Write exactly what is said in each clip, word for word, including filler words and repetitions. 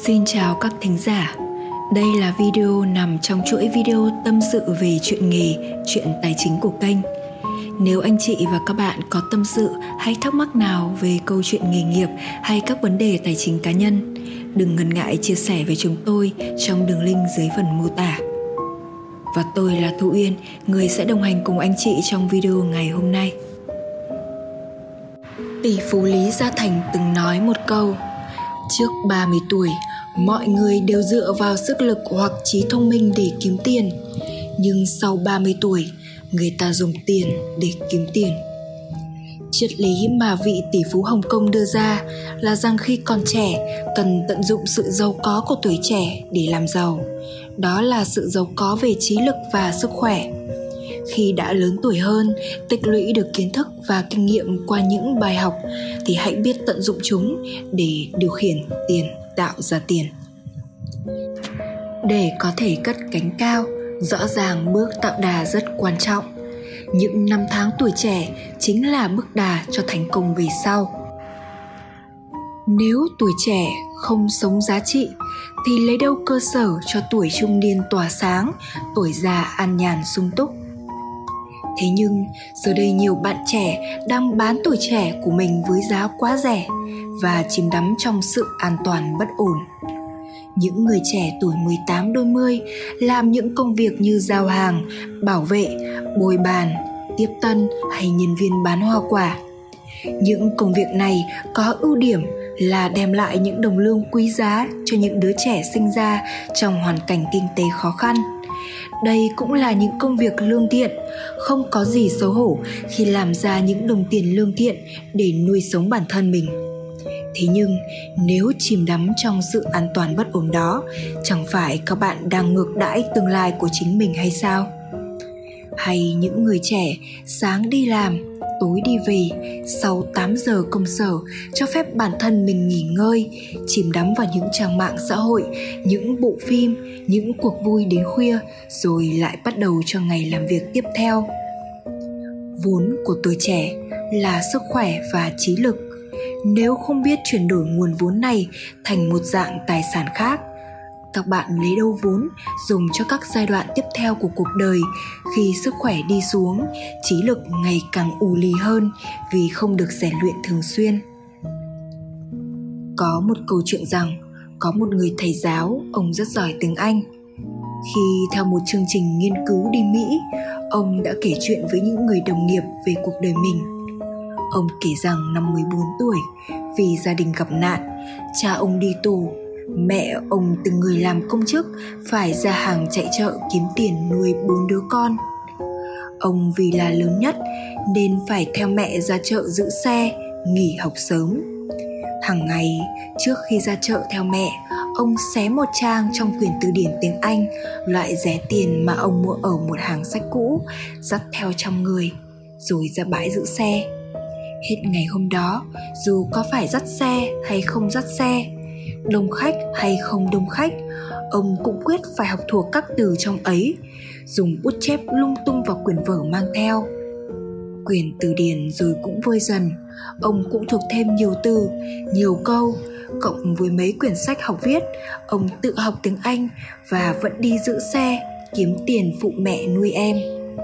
Xin chào các thính giả. Đây là video nằm trong chuỗi video tâm sự về chuyện nghề, chuyện tài chính của kênh. Nếu anh chị và các bạn có tâm sự hay thắc mắc nào về câu chuyện nghề nghiệp hay các vấn đề tài chính cá nhân, đừng ngần ngại chia sẻ với chúng tôi trong đường link dưới phần mô tả. Và tôi là Thu Uyên, người sẽ đồng hành cùng anh chị trong video ngày hôm nay. Tỷ phú Lý Gia Thành từng nói một câu: trước ba mươi tuổi, mọi người đều dựa vào sức lực hoặc trí thông minh để kiếm tiền. Nhưng sau ba mươi tuổi, người ta dùng tiền để kiếm tiền. Triết lý mà vị tỷ phú Hồng Kông đưa ra là rằng khi còn trẻ, cần tận dụng sự giàu có của tuổi trẻ để làm giàu. Đó là sự giàu có về trí lực và sức khỏe. Khi đã lớn tuổi hơn, tích lũy được kiến thức và kinh nghiệm qua những bài học thì hãy biết tận dụng chúng để điều khiển tiền, tạo ra tiền. Để có thể cất cánh cao, rõ ràng bước tạo đà rất quan trọng. Những năm tháng tuổi trẻ chính là bước đà cho thành công về sau. Nếu tuổi trẻ không sống giá trị thì lấy đâu cơ sở cho tuổi trung niên tỏa sáng, tuổi già an nhàn sung túc. Thế nhưng giờ đây nhiều bạn trẻ đang bán tuổi trẻ của mình với giá quá rẻ và chìm đắm trong sự an toàn bất ổn. Những người trẻ tuổi mười tám đôi mươi làm những công việc như giao hàng, bảo vệ, bồi bàn, tiếp tân hay nhân viên bán hoa quả. Những công việc này có ưu điểm là đem lại những đồng lương quý giá cho những đứa trẻ sinh ra trong hoàn cảnh kinh tế khó khăn. Đây cũng là những công việc lương thiện, không có gì xấu hổ khi làm ra những đồng tiền lương thiện để nuôi sống bản thân mình. Thế nhưng nếu chìm đắm trong sự an toàn bất ổn đó, chẳng phải các bạn đang ngược đãi tương lai của chính mình hay sao? Hay những người trẻ sáng đi làm, tối đi về, sau tám giờ công sở cho phép bản thân mình nghỉ ngơi, chìm đắm vào những trang mạng xã hội, những bộ phim, những cuộc vui đến khuya, rồi lại bắt đầu cho ngày làm việc tiếp theo. Vốn của tuổi trẻ là sức khỏe và trí lực. Nếu không biết chuyển đổi nguồn vốn này thành một dạng tài sản khác, các bạn lấy đâu vốn dùng cho các giai đoạn tiếp theo của cuộc đời khi sức khỏe đi xuống, trí lực ngày càng ù lì hơn vì không được rèn luyện thường xuyên. Có một câu chuyện rằng có một người thầy giáo, ông rất giỏi tiếng Anh. Khi theo một chương trình nghiên cứu đi Mỹ, ông đã kể chuyện với những người đồng nghiệp về cuộc đời mình. Ông kể rằng năm mười bốn tuổi, vì gia đình gặp nạn, cha ông đi tù, mẹ ông từng người làm công chức phải ra hàng chạy chợ kiếm tiền nuôi bốn đứa con. Ông vì là lớn nhất nên phải theo mẹ ra chợ giữ xe, nghỉ học sớm. Hàng ngày trước khi ra chợ theo mẹ, ông xé một trang trong quyển từ điển tiếng Anh, loại rẻ tiền mà ông mua ở một hàng sách cũ, dắt theo trong người, rồi ra bãi giữ xe. Hết ngày hôm đó, dù có phải dắt xe hay không dắt xe, đông khách hay không đông khách, ông cũng quyết phải học thuộc các từ trong ấy, dùng bút chép lung tung vào quyển vở mang theo. Quyển từ điển rồi cũng vơi dần, ông cũng thuộc thêm nhiều từ, nhiều câu, cộng với mấy quyển sách học viết, ông tự học tiếng Anh và vẫn đi giữ xe, kiếm tiền phụ mẹ nuôi em.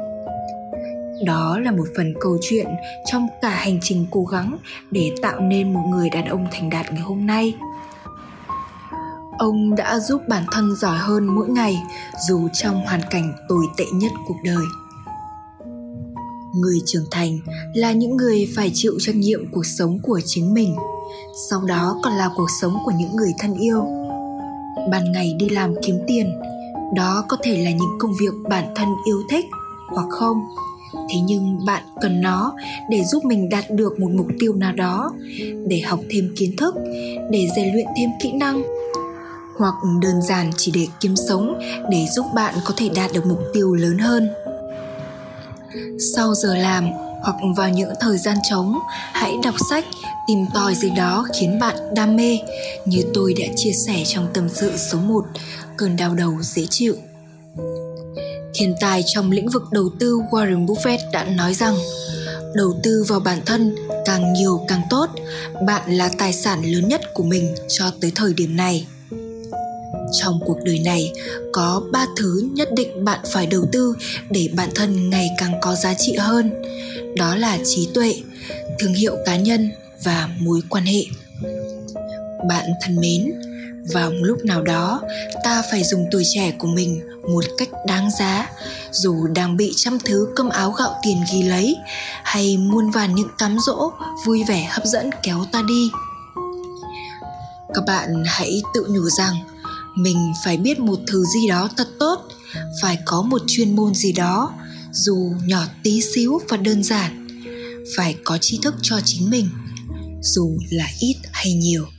Đó là một phần câu chuyện trong cả hành trình cố gắng để tạo nên một người đàn ông thành đạt ngày hôm nay. Ông đã giúp bản thân giỏi hơn mỗi ngày, dù trong hoàn cảnh tồi tệ nhất cuộc đời. Người trưởng thành là những người phải chịu trách nhiệm cuộc sống của chính mình, sau đó còn là cuộc sống của những người thân yêu. Ban ngày đi làm kiếm tiền, đó có thể là những công việc bản thân yêu thích hoặc không. Thế nhưng bạn cần nó để giúp mình đạt được một mục tiêu nào đó, để học thêm kiến thức, để rèn luyện thêm kỹ năng, hoặc đơn giản chỉ để kiếm sống, để giúp bạn có thể đạt được mục tiêu lớn hơn. Sau giờ làm hoặc vào những thời gian trống, hãy đọc sách, tìm tòi gì đó khiến bạn đam mê, như tôi đã chia sẻ trong tâm sự số một, cơn đau đầu dễ chịu. Thiên tài trong lĩnh vực đầu tư Warren Buffett đã nói rằng đầu tư vào bản thân càng nhiều càng tốt, bạn là tài sản lớn nhất của mình cho tới thời điểm này. Trong cuộc đời này có ba thứ nhất định bạn phải đầu tư để bản thân ngày càng có giá trị hơn. Đó là trí tuệ, thương hiệu cá nhân và mối quan hệ. Bạn thân mến, vào một lúc nào đó, ta phải dùng tuổi trẻ của mình một cách đáng giá, dù đang bị trăm thứ cơm áo gạo tiền ghi lấy, hay muôn vàn những cám dỗ vui vẻ hấp dẫn kéo ta đi. Các bạn hãy tự nhủ rằng mình phải biết một thứ gì đó thật tốt, phải có một chuyên môn gì đó, dù nhỏ tí xíu và đơn giản, phải có tri thức cho chính mình, dù là ít hay nhiều.